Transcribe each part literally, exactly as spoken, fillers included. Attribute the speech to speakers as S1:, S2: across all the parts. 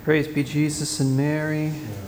S1: Praise be Jesus and Mary.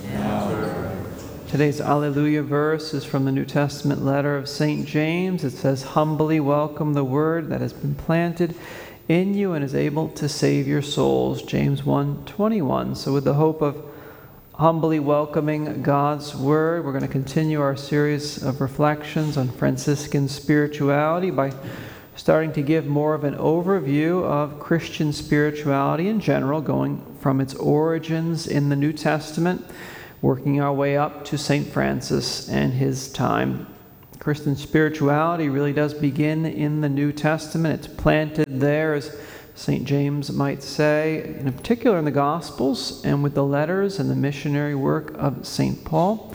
S2: Yeah.
S1: Today's Alleluia verse is from the New Testament letter of Saint James. It says, "Humbly welcome the word that has been planted in you and is able to save your souls." James one twenty-one. So with the hope of humbly welcoming God's word, we're going to continue our series of reflections on Franciscan spirituality by starting to give more of an overview of Christian spirituality in general, going from its origins in the New Testament, working our way up to Saint Francis and his time. Christian spirituality really does begin in the New Testament. It's planted there, as Saint James might say, in particular in the Gospels and with the letters and the missionary work of Saint Paul.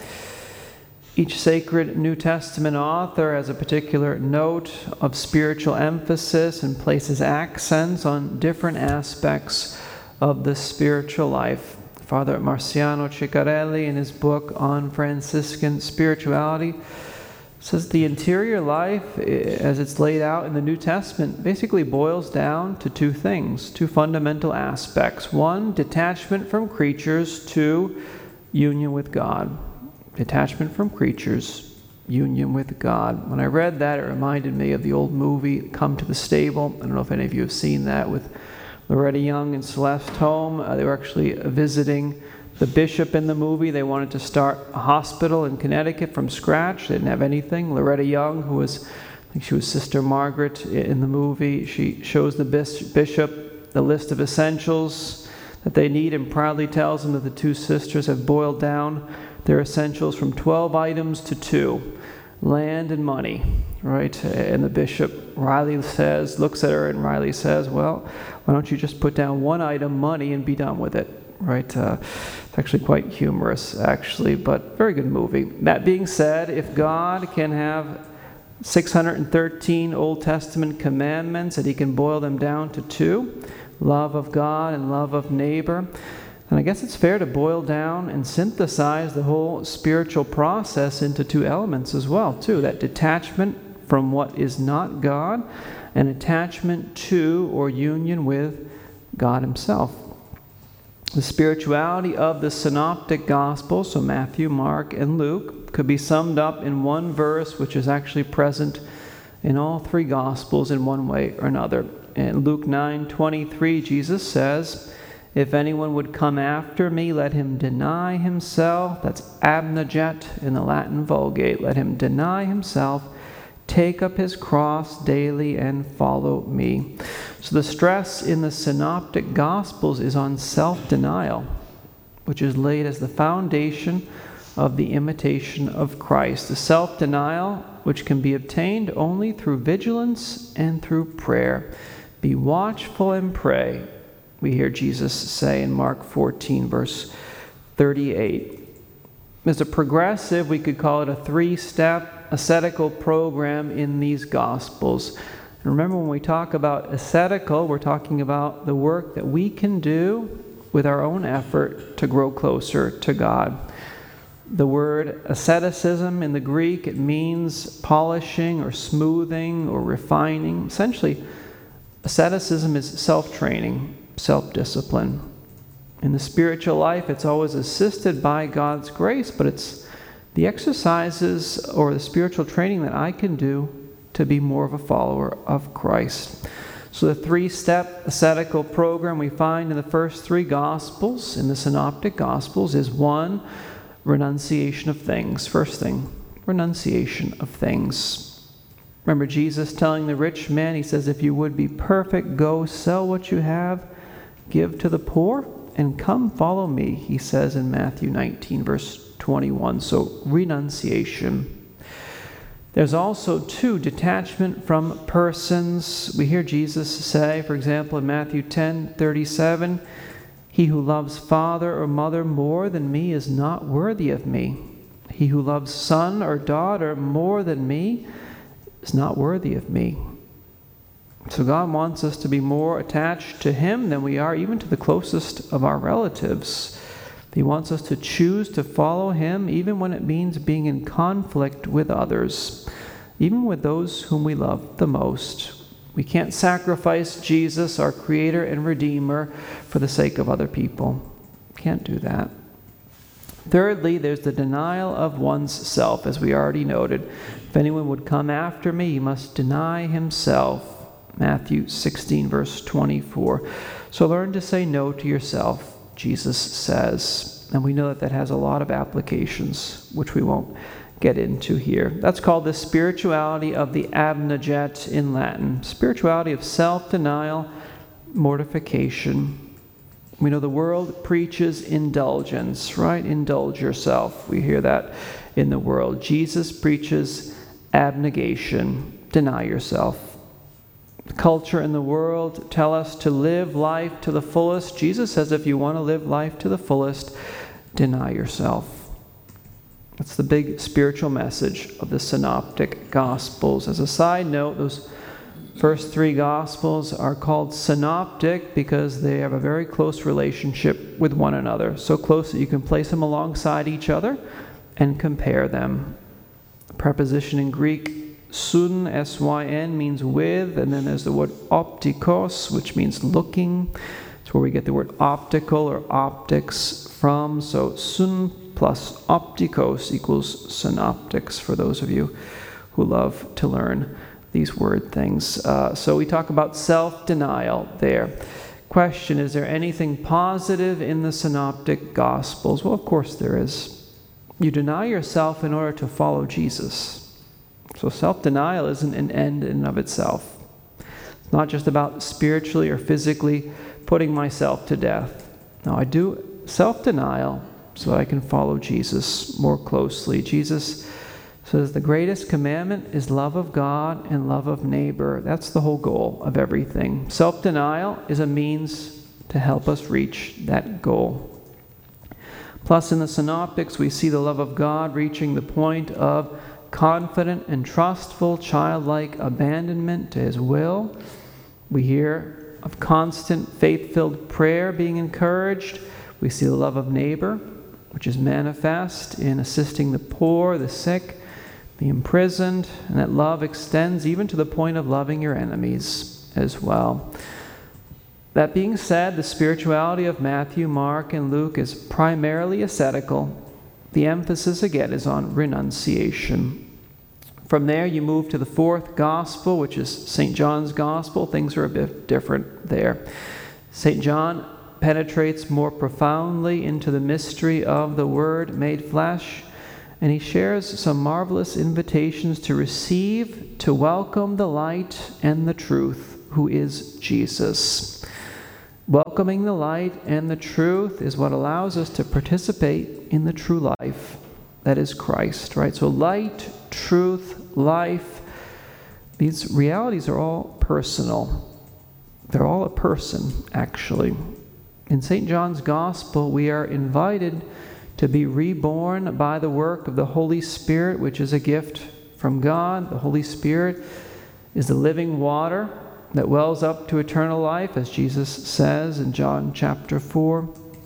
S1: Each sacred New Testament author has a particular note of spiritual emphasis and places accents on different aspects of the spiritual life. Father Marciano Ciccarelli, in his book on Franciscan spirituality, says the interior life, as it's laid out in the New Testament, basically boils down to two things, two fundamental aspects. One, detachment from creatures. Two, union with God. Detachment from creatures, union with God. When I read that, it reminded me of the old movie, Come to the Stable. I don't know if any of you have seen that, with Loretta Young and Celeste Holm. Uh, they were actually visiting the bishop in the movie. They wanted to start a hospital in Connecticut from scratch. They didn't have anything. Loretta Young, who was, I think she was Sister Margaret in the movie, she shows the bishop the list of essentials that they need and proudly tells them that the two sisters have boiled down their essentials from twelve items to two, land and money, right? And the bishop, Riley says, looks at her and Riley says, well, why don't you just put down one item, money, and be done with it, right? Uh, it's actually quite humorous, actually, but very good movie. That being said, if God can have six hundred thirteen Old Testament commandments and he can boil them down to two, love of God and love of neighbor, and I guess it's fair to boil down and synthesize the whole spiritual process into two elements as well, too. That detachment from what is not God and attachment to or union with God himself. The spirituality of the synoptic gospels, so Matthew, Mark, and Luke, could be summed up in one verse which is actually present in all three gospels in one way or another. In Luke nine twenty-three, Jesus says, "If anyone would come after me, let him deny himself." That's abnegat in the Latin Vulgate. Let him deny himself, take up his cross daily, and follow me. So the stress in the synoptic gospels is on self-denial, which is laid as the foundation of the imitation of Christ. The self-denial which can be obtained only through vigilance and through prayer. Be watchful and pray, we hear Jesus say in Mark fourteen, verse thirty-eight. As a progressive, we could call it a three-step ascetical program in these Gospels. And remember, when we talk about ascetical, we're talking about the work that we can do with our own effort to grow closer to God. The word asceticism in the Greek, it means polishing or smoothing or refining. Essentially, asceticism is self-training, self-discipline. In the spiritual life, it's always assisted by God's grace, but it's the exercises or the spiritual training that I can do to be more of a follower of Christ. So the three-step ascetical program we find in the first three Gospels, in the Synoptic Gospels, is one, renunciation of things. First thing, renunciation of things. Remember Jesus telling the rich man, he says, if you would be perfect, go sell what you have, give to the poor, and come follow me, he says in Matthew nineteen, verse twenty-one. So, renunciation. There's also, two, detachment from persons. We hear Jesus say, for example, in Matthew ten thirty-seven, he who loves father or mother more than me is not worthy of me. He who loves son or daughter more than me is not worthy of me. So God wants us to be more attached to him than we are even to the closest of our relatives. He wants us to choose to follow him even when it means being in conflict with others, even with those whom we love the most. We can't sacrifice Jesus, our Creator and Redeemer, for the sake of other people. Can't do that. Thirdly, there's the denial of one's self, as we already noted. If anyone would come after me, he must deny himself. Matthew sixteen, verse twenty-four. So learn to say no to yourself, Jesus says. And we know that that has a lot of applications, which we won't get into here. That's called the spirituality of the abnegat in Latin. Spirituality of self-denial, mortification. We know the world preaches indulgence, right? Indulge yourself. We hear that in the world. Jesus preaches abnegation. Deny yourself. The culture and the world tell us to live life to the fullest. Jesus says if you want to live life to the fullest, deny yourself. That's the big spiritual message of the Synoptic Gospels. As a side note, those first three Gospels are called synoptic because they have a very close relationship with one another. So close that you can place them alongside each other and compare them. The preposition in Greek, syn, S Y N, means with, and then there's the word optikos, which means looking. It's where we get the word optical or optics from. So syn plus optikos equals synoptics, for those of you who love to learn these word things. Uh, so we talk about self-denial there. Question, is there anything positive in the Synoptic Gospels? Well, of course there is. You deny yourself in order to follow Jesus. So self-denial isn't an end in and of itself. It's not just about spiritually or physically putting myself to death. No, I do self-denial so that I can follow Jesus more closely. Jesus says the greatest commandment is love of God and love of neighbor. That's the whole goal of everything. Self-denial is a means to help us reach that goal. Plus, in the Synoptics, we see the love of God reaching the point of confident and trustful, childlike abandonment to His will. We hear of constant, faith-filled prayer being encouraged. We see the love of neighbor, which is manifest in assisting the poor, the sick, the imprisoned, and that love extends even to the point of loving your enemies as well. That being said, the spirituality of Matthew, Mark, and Luke is primarily ascetical. The emphasis again is on renunciation. From there you move to the fourth gospel, which is Saint John's Gospel. Things are a bit different there. Saint John penetrates more profoundly into the mystery of the Word made flesh, and he shares some marvelous invitations to receive, to welcome the light and the truth, who is Jesus. Welcoming the light and the truth is what allows us to participate in the true life that is Christ, right? So light, truth, life, these realities are all personal. They're all a person, actually. In Saint John's Gospel, we are invited to be reborn by the work of the Holy Spirit, which is a gift from God. The Holy Spirit is the living water that wells up to eternal life, as Jesus says in John chapter four.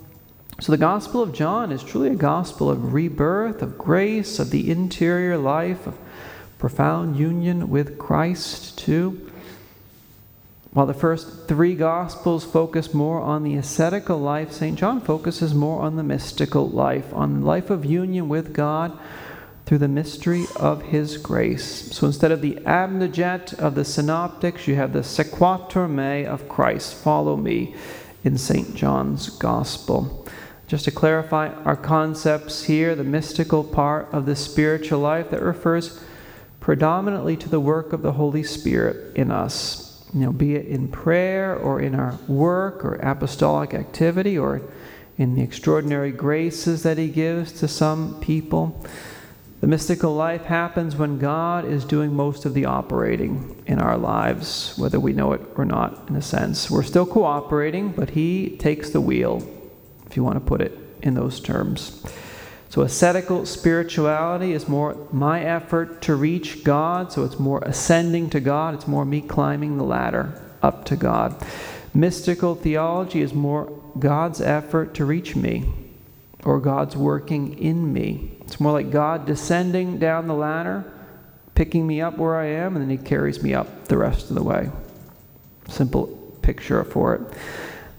S1: So the Gospel of John is truly a gospel of rebirth, of grace, of the interior life, of profound union with Christ too. While the first three Gospels focus more on the ascetical life, Saint John focuses more on the mystical life, on the life of union with God through the mystery of His grace. So instead of the abnegat of the Synoptics, you have the sequatur me of Christ, follow me, in Saint John's Gospel. Just to clarify our concepts here, the mystical part of the spiritual life that refers predominantly to the work of the Holy Spirit in us. You know, be it in prayer or in our work or apostolic activity or in the extraordinary graces that He gives to some people. The mystical life happens when God is doing most of the operating in our lives, whether we know it or not, in a sense. We're still cooperating, but He takes the wheel, if you want to put it in those terms. So ascetical spirituality is more my effort to reach God, so it's more ascending to God, it's more me climbing the ladder up to God. Mystical theology is more God's effort to reach me, or God's working in me. It's more like God descending down the ladder, picking me up where I am, and then He carries me up the rest of the way. Simple picture for it.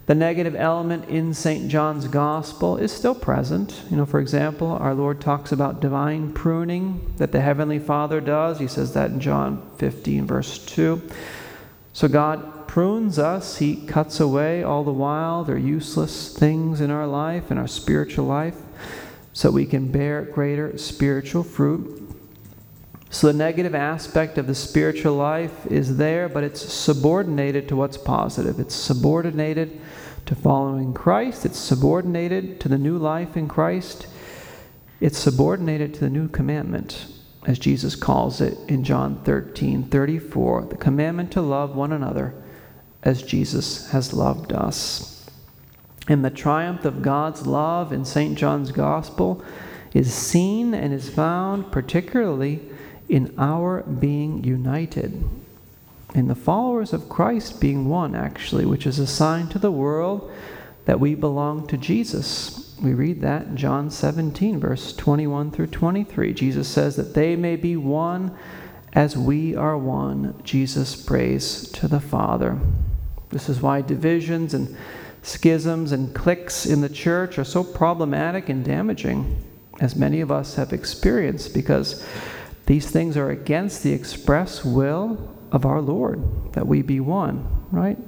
S1: The negative element in Saint John's Gospel is still present. You know, for example, our Lord talks about divine pruning that the Heavenly Father does. He says that in John fifteen, verse two. So God prunes us. He cuts away all the while the useless things in our life, in our spiritual life, so we can bear greater spiritual fruit. So the negative aspect of the spiritual life is there, but it's subordinated to what's positive. It's subordinated to following Christ. It's subordinated to the new life in Christ. It's subordinated to the new commandment, as Jesus calls it in John thirteen thirty-four, the commandment to love one another as Jesus has loved us. And the triumph of God's love in Saint John's Gospel is seen and is found particularly in our being united, in the followers of Christ being one, actually, which is a sign to the world that we belong to Jesus. We read that in John seventeen, verse twenty-one through twenty-three. Jesus says that they may be one as we are one. Jesus prays to the Father. This is why divisions and schisms and cliques in the church are so problematic and damaging, as many of us have experienced, because these things are against the express will of our Lord, that we be one, right?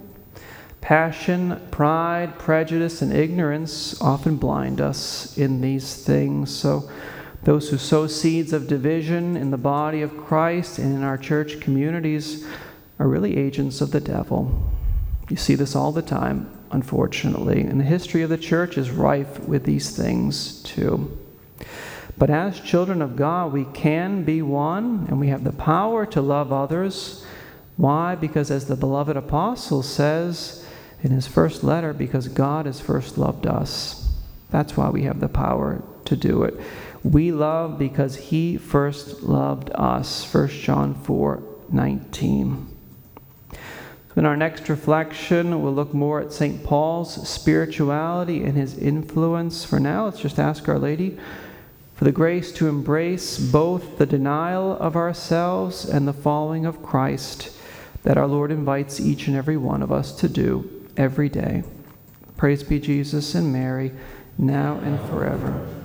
S1: Passion, pride, prejudice, and ignorance often blind us in these things. So those who sow seeds of division in the body of Christ and in our church communities are really agents of the devil. You see this all the time, unfortunately, and the history of the church is rife with these things too. But as children of God, we can be one, and we have the power to love others. Why? Because as the beloved apostle says in his first letter, because God has first loved us. That's why we have the power to do it. We love because he first loved us. First John four nineteen. So in our next reflection, we'll look more at Saint Paul's spirituality and his influence. For now, let's just ask Our Lady for the grace to embrace both the denial of ourselves and the following of Christ that our Lord invites each and every one of us to do every day. Praise be Jesus and Mary, now and forever.